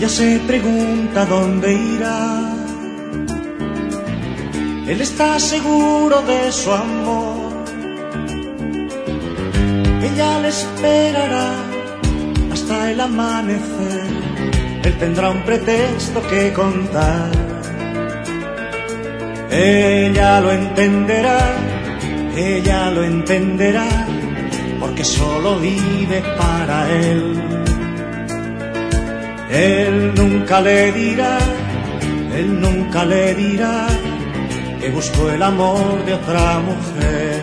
Ella se pregunta dónde irá. Él está seguro de su amor. Ella le esperará hasta el amanecer. Él tendrá un pretexto que contar. Ella lo entenderá, porque solo vive para él. Él nunca le dirá que buscó el amor de otra mujer.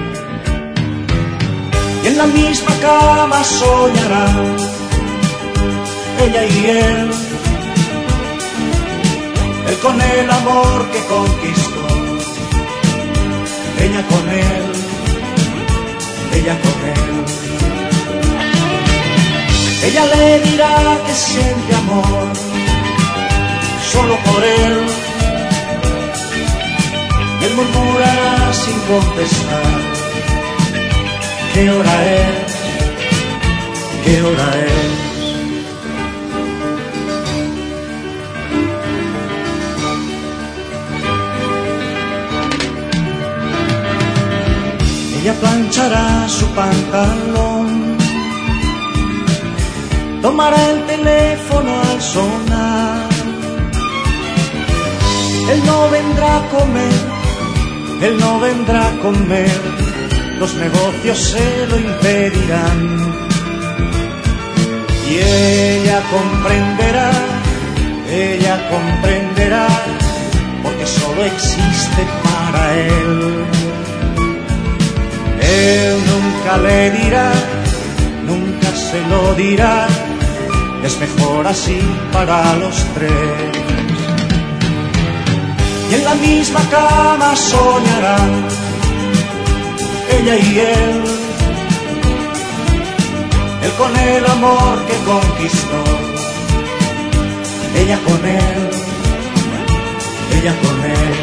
Y en la misma cama soñarán ella y él con el amor que conquistó, ella con él, ella con él. Ella le dirá que siente amor solo por él. Él murmurará sin contestar: ¿qué hora es? ¿Qué hora es? Ella planchará su pantalón, tomará el teléfono al sonar. Él no vendrá a comer, los negocios se lo impedirán. Y ella comprenderá, porque solo existe para él. Él nunca le dirá, nunca se lo dirá, es mejor así para los tres. Y en la misma cama soñarán ella y él con el amor que conquistó, ella con él, ella con él.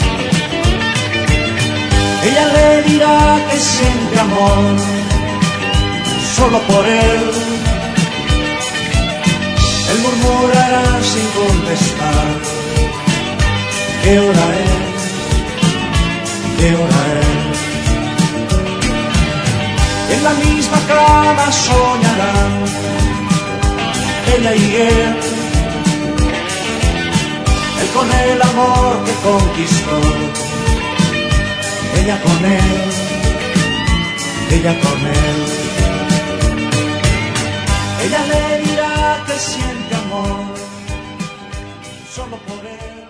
Ella le dirá que siente amor solo por él. Él murmurará sin contestar: ¿qué hora es? ¿Qué hora es? En la misma cama soñarán ella y él con el amor que conquistó, ella con él, ella con él. Ella le dirá que siente amor solo por él.